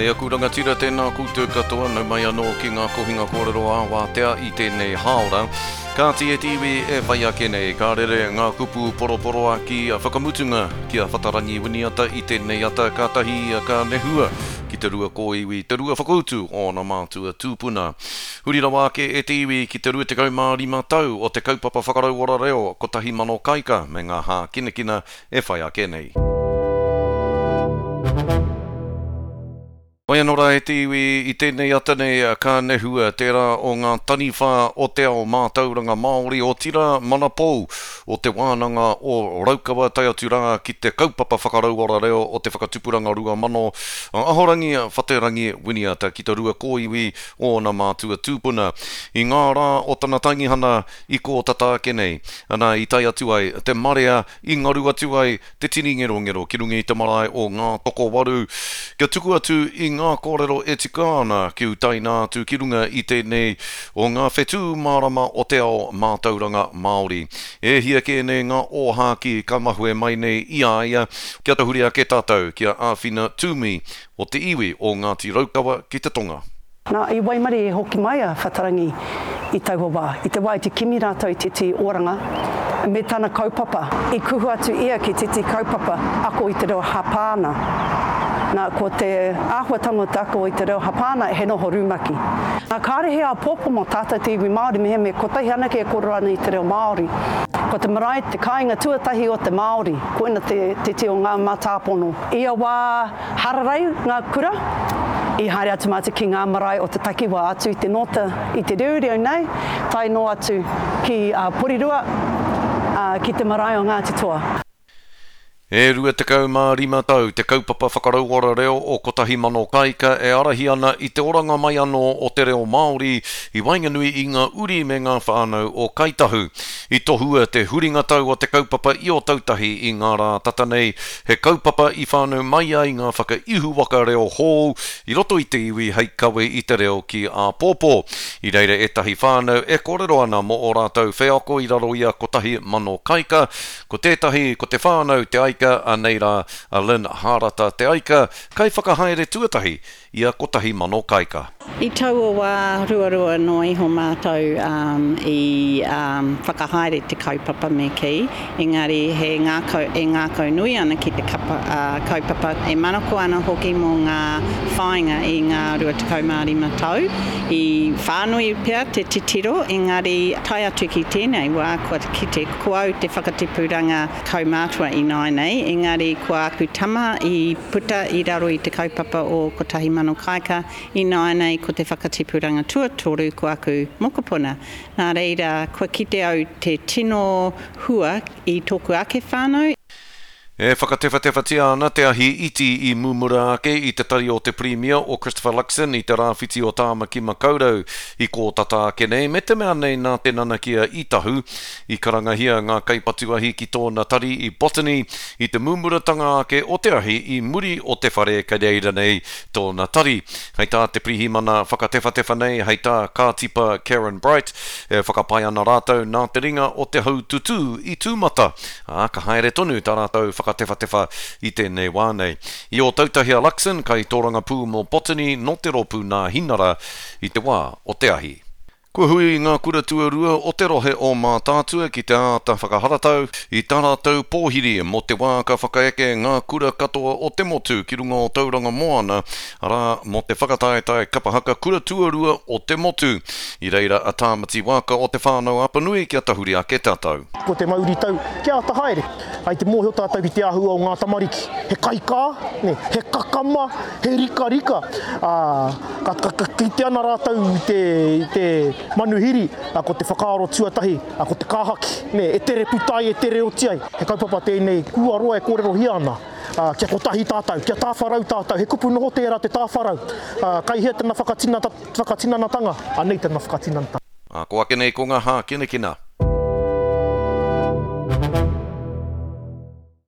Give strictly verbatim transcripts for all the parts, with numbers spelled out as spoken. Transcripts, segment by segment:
Hei aku rangatira tēnā koutou katoa, nau mai anō ki ngā kohinga kōrero a wātea i tēnei haora. Ka tia tiwi e whai ake nei, ka rere ngā kupu poroporo a ki a whakamutunga ki a whatarangi winiata i tēnei ata kātahi ka nehua ki te rua kōiwi, te rua whakautu o nā mātua tūpuna. Hurira wāke e tiwi ki te rua te kaumā rima tau o te kaupapa whakarau ora reo ko tahi mano kaika me ngā hā kinakina e whai ake nei. Oia nora e tiwi i tēnei ata nei ka nehua tērā o ngā taniwha o te ao mātauranga Māori o tira mana pou o te wānanga o Raukawa tai atu rā ki te kaupapa whakarau ora reo o te whakatupuranga rua mano ahorangi whaterangi winiata ki te rua kōiwi o nā mātua tūpuna. I ngā rā o tana tangihana i ko tata ake nei, ana i tai atu ai te marea i ngaru atu ai te tini ngero ngero ki rungi i te marae o ngā toko waru. Kia tuku atu i ngā kōrero e tikāna ki utaina atu ki runga i tēnei o ngā whetū marama o te ao mātauranga Māori. E hia ke nei ngā ōhāki ka mahue mai nei i aia, kia tahuri a ke tātou, kia āwhina tūmi o te iwi o Ngāti Raukawa ki te tonga. Nā, i waimari e hoki mai a whatarangi i tauha wā. I te wai te kimi rātou i te ti oranga, me tāna kaupapa. I kuhu atu ia ki te ti kaupapa, ako i te reo hapāna. Nā, ko te āhuatanga tako i te reo hapāna he noho rūmaki. Nā, kārehe a pōpo mō tātou te iwi Māori mehe me ko tahi anake e koro ana i te reo Māori. Ko te marae, te kāinga tuatahi o te Māori, koina te, te te o ngā mātāpono. Ia wā hararai ngā kura, i haere atu mātu ki ngā marae o te takiwa atu i te nota i te reureo nei, tai no atu ki uh, Porirua, uh, ki te marae o Ngāti Toa. E rua te kaumā rima tau, te kaupapa whakarau ora reo o kotahi mano kaika e arahi ana i te oranga mai anō o te reo Māori i wainganui i ngā uri me ngā whānau o Kaitahu. I tohua te huringa tau o te kaupapa i o tautahi i ngā rā tata nei, he kaupapa i whānau mai ai ngā whakaihu waka reo hou, i roto i te iwi hei kawe i te reo ki a pōpō. I reire e tahi whānau e kōrero ana mo o rātau wheako i raro ia kotahi mano kaika, ko tētahi, ko te whānau te ai a nei rā a Lynn Harata te aika, kai whakahaere tuatahi i a kotahi mano kaika. I tau o wā ruarua no iho mātou um, i um, whakahaere te kaupapa me ki, engari he ngā kau, e ngā kau nui ana ki te kapa, uh, kaupapa e manako ana hoki mō ngā whainga i ngā rua te kaumāri matau. I whānui pia te titiro, engari tai atu ki tēnei wā kua ki te kuau te whakatipuranga kaumātua i nai nei, engari kua aku tama i puta i raro i te kaupapa o kotahi mano kaika i nai nei ko te whakatipuranga tuatoru ko aku mokopuna. Nā reira, kua kite au te tino hua i tōku ake whānau. E whakatewhatewhatia ana te ahi iti i mumura ake i te tari o te Premier o Christopher Luxon i te rāwhiti o Tāmaki Makaurau i ko tata ake nei, me te mea nei nā te nanakia i tahu i karangahia ngā kaipatuahi ki tōna tari i Botany i te mumuratanga ake o te ahi i muri o te whare ka reira nei tōna tari. Hei tā te prihimana whakatewhatewha nei, hei tā kātipa Karen Bright e whakapai ana rātou nā te ringa o te hau tutu i tūmata. A, ka haere tonu tā rātou whakatewhatewha i tēnei wānei. I o tautahia Luxon, kai tōranga pū mō Botany, no te ropu nā hinara i te wā o te ahi. Kua hui ngā kura tuarua o te rohe o mā tātua ki te āta whakaharatau i tā rātou pōhiri mo te wā ka whakaeke ngā kura katoa o te motu ki runga o tauranga moana ara mo te whakataetai kapahaka kura tuarua o te motu i reira a tāmati wāka o te whānau apanui ki a tahuri a ke tātou. Ko te mauri tau ki a tahaere, ai te mōhio tātou ki te ahua o ngā tamariki. He kaika, ne, he kakama, he rika rika. Uh, ka, ka, ka, ki te ana rātou i te, te manuhiri, a ko te whakaaro tuatahi, a ko te kāhaki, ne, e tere putai, e tere otiai. He kaupapa tēnei kua roa e kōrero hiana. Uh, kia kotahi tātou, kia tāwharau tātou, he kupu noho tērā te tāwharau. Uh, kai hea tēnā whakatinanatanga, anei tēnā whakatinanatanga. A ko ake nei ko ngā hā kina kina.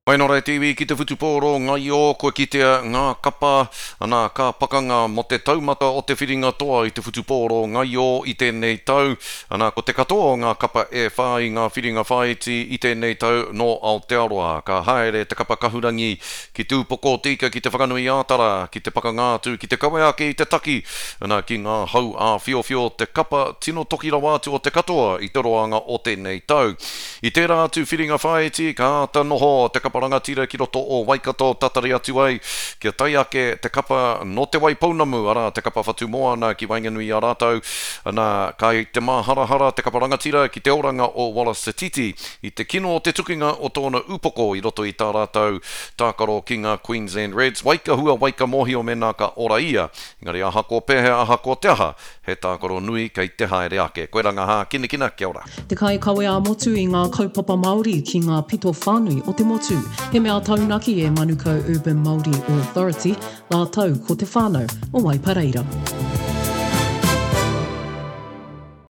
Wainorai T V ki te whutupōro, ngai o, koe ki te ngā kapa, ana ka pakanga mo te taumata o te whiringa toa i te whutupōro, ngai o i tēnei tau, ana ko te katoa o ngā kapa e whai, ngā whiringa whaiti i tēnei tau no Aotearoa, ka haere te kapa kahurangi, ki tūpoko tika, ki te whakanui ātara, ki te pakangātu, ki te kaweake i te taki, ana ki ngā hau a whio whio te kapa tino toki rawātu o te katoa i te roanga o tēnei tau. I tērā atu whiringa whaiti, ka ata noho te kapa rangatira ki roto o Waikato tatari atu ai, kia tai ake te kapa no te wai paunamu, ara te kapa whatu moana ki Wainganui a rātou, ana kai te maharahara te kapa rangatira ki te oranga o Walasatiti, i te kino o te tukinga o tōna upoko i roto i tā rātou tākaro ki ngā Queensland Reds, waika hua waika mohi o mena ka ora ia, engari aha ko pehe, aha ko te aha, he tākaro nui kei te haere ake. Koe ranga hā, kina kina, kia ora. Te kai kawe a motu i ngā kaupapa Māori ki ngā pito whānui o te motu. He mea taunaki e Manukau Urban Māori Authority, la tau ko te whānau o Waipareira.